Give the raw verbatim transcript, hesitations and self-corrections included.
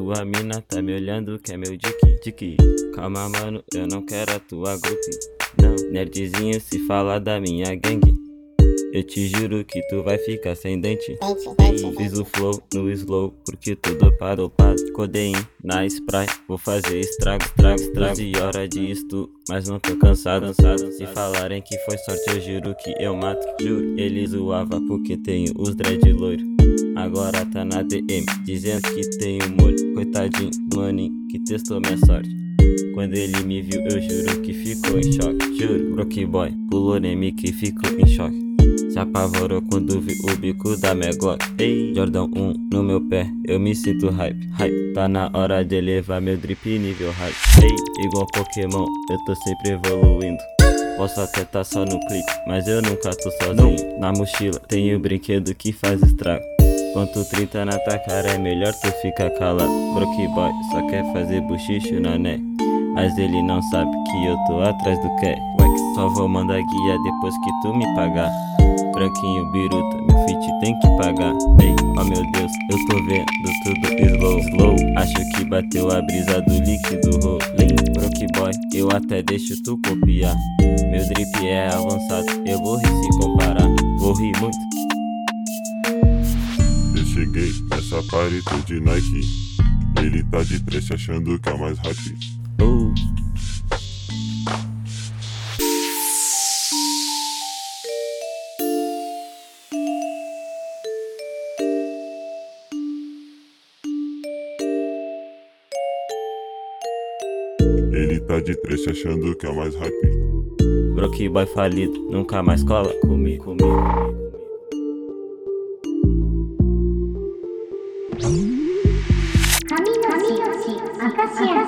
Tua mina tá me olhando que é meu dick, dick. Calma mano, eu não quero a tua groupie. Não, nerdzinho se fala da minha gangue. Eu te juro que tu vai ficar sem dente. Ei, fiz o flow no slow porque tô dopado, dopado. Codein na spray, vou fazer estrago, estrago, estrago. doze horas de estudo, mas não tô cansado, cansado. Se falarem que foi sorte, eu juro que eu mato, juro. Ele zoava porque tenho os dread loiro. Agora tá na D M, dizendo que tenho molho. Coitadinho do maninho que testou minha sorte. Quando ele me viu, eu juro que ficou em choque. Juro, Broke Boy pulou em mim que ficou em choque. Se apavorou quando vi o bico da minha Glock. Ei, Jordan um no meu pé, eu me sinto hype, hype. Tá na hora de elevar meu drip nível hype. Ei, igual Pokémon, eu tô sempre evoluindo. Posso até tá só no clipe, mas eu nunca tô sozinho. Na mochila tem o brinquedo que faz estrago. Quanto trinta na tua cara é melhor tu ficar calado. Broke Boy só quer fazer buchicho na net, mas ele não sabe que eu tô atrás do que. Só vou mandar guia depois que tu me pagar. Branquinho biruta, meu feat tem que pagar. Ei, oh meu Deus, eu tô vendo tudo slow, slow. Acho que bateu a brisa do líquido rolling. Broke Boy, eu até deixo tu copiar. Meu drip é avançado, eu vou rir se comparar. Vou rir muito. Eu cheguei nessa party tô de Nike. Ele tá de trash achando que é mais rápido. Oh. Ele tá de trash achando que é mais rápido. Broke Boy falido, nunca mais cola comigo, comigo. Kami no shi, Akashiya